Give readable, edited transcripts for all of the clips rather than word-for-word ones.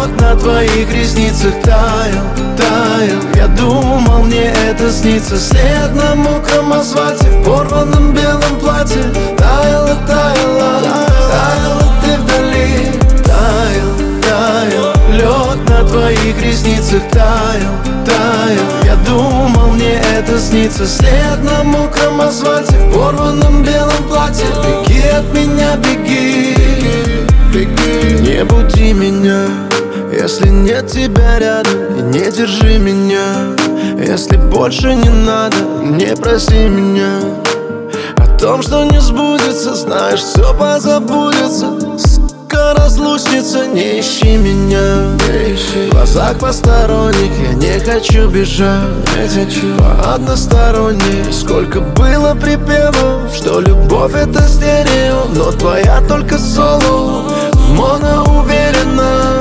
лед на твоих ресницах таял, таял. Я думал, мне это снится. След на мокром асфальте в порванном белом платье. Таяла, таяла, таяла ты вдали. Таял, таял, лед на твоих ресницах таял, таял. Я думал, мне это снится. След на мокром асфальте в порванном белом платье. Беги от меня, беги, беги. Не буди меня, если нет тебя рядом, и не держи меня. Если больше не надо, не проси меня. О том, что не сбудется, знаешь, все позабудется. Сука, разлучница, не ищи меня, не ищи. В глазах посторонних я не хочу бежать, по односторонней. Сколько было припевов, что любовь это стерео, но твоя только соло, моно уверенно.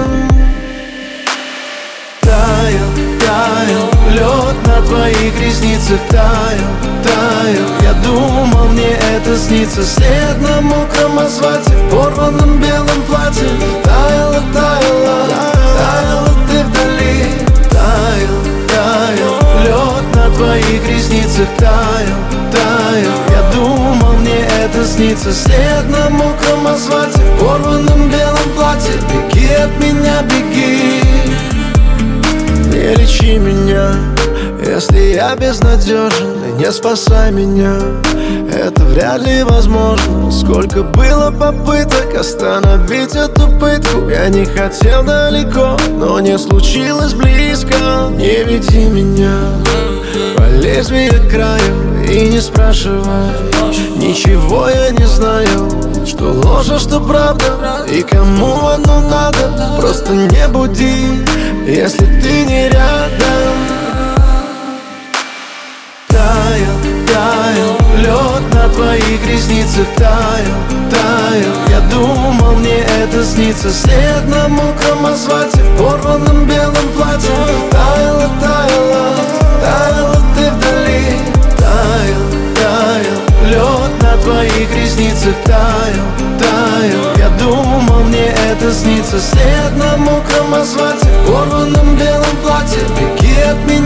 Таял, таял, лед на твоих ресницах таял, таял. Я думал, мне это снится. След на мокром асфальте в порванном белом платье. Таяла, таяла, таяла ты вдали. Таял, таял, лед на твоих ресницах таял, таял. Я думал, мне это снится. След на мокром асфальте в порванном белом платье. Беги от меня, беги. Не лечи меня, если я безнадежен, и не спасай меня. Это вряд ли возможно. Сколько было попыток остановить эту пытку. Я не хотел далеко, но не случилось близко. Не веди меня по лезвию к краю и не спрашивай. Ничего я не знаю, что ложь, а что правда, и кому оно надо. Просто не буди, если ты не рядом. Таял, таял, лед на твоих ресницах таял, таял. Я думал, мне это снится. След на мокром асфальте в порванном белом платье. Таяла, таяла, таяла ты вдали. Таял, таял, лед на твоих ресницах таял, таял. Я думал, мне это снится. След на мокром асфальте в порванном белом платье. Беги от меня.